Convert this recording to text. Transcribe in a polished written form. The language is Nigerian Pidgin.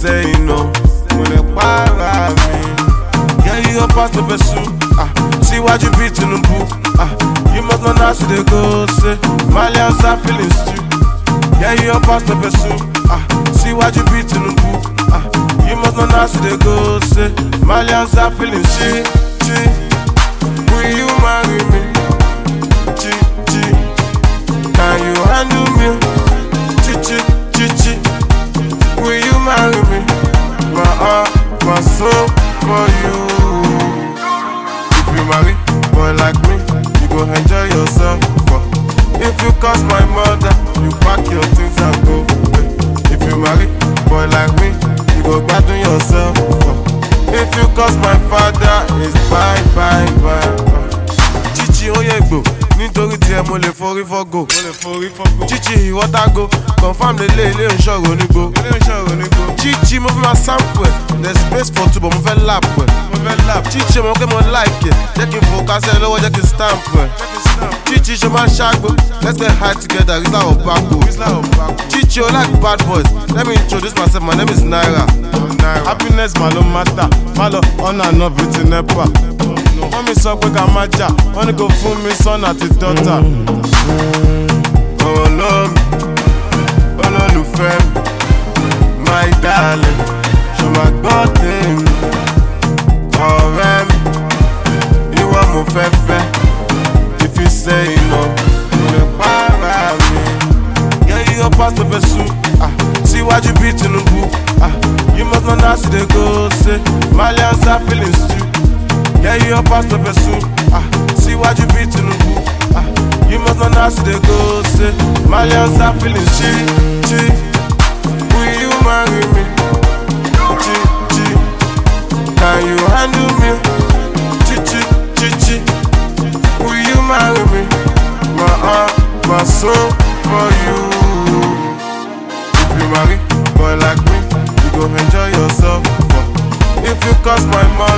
say no, mo lè para mi. Yeah, you go pass the pursue. See what you beat in the book. You must not know how they go say. Malians are feeling stew. Yeah, you go pass the pursue. See what you beat in the book. You must not know how they go say. Malians are feeling stew. Will you marry me? Can you handle me? Will you marry me? My heart, my soul for you. If you marry boy like me, you go enjoy yourself. If you cause my mother, you pack your things and go. If you marry boy like me, you go gbadun yourself. If you cause my father, it's bye. Chichi oyegbo, nítorí tí ẹ mo lè forí fọ́gò. Chichi ìwọ́tàgò, confam lélẹ̀ ilé ìṣòro onígbò. Chichi mo fi máa sample ẹ̀, there's space for two but mo fẹ́ lap ẹ̀. Chichi mo kẹ́ mo like ẹ̀, jẹ́ kí n focus ẹ̀ lọ́wọ́ jẹ́ kí n stamp ẹ̀. Chichi ṣe máa ṣàgbó, let's get high together, Rizla Obako. Chichi o like bad boys, let me introduce myself, my name is Naira. Happiness ma ló matter, má lọ ọ̀nà àná bíi ti nepa. Wọ́n mi sọ pé ká má jà, wọ́n ní kò fún mi son àti daughter. Olólùfẹ́ mi, my darling, ṣo máa gbọ́ tèmi. Ọ̀rẹ́ mi, ìwọ mo fẹ́ fẹ́. If you say no, mo lè para mi. Yeah, you go pass the pursue. See what you beat in the book. You must not know how they go say. Malians are feeling stew. Yeah, you go pass the pursue. See what you beat in the book. You must not know how they go say. Malians are feeling cheap. Will you marry me? Can you handle me? Will you marry me? My heart, my soul for you. If you marry boy like me, you go enjoy yourself. If you cause my mother,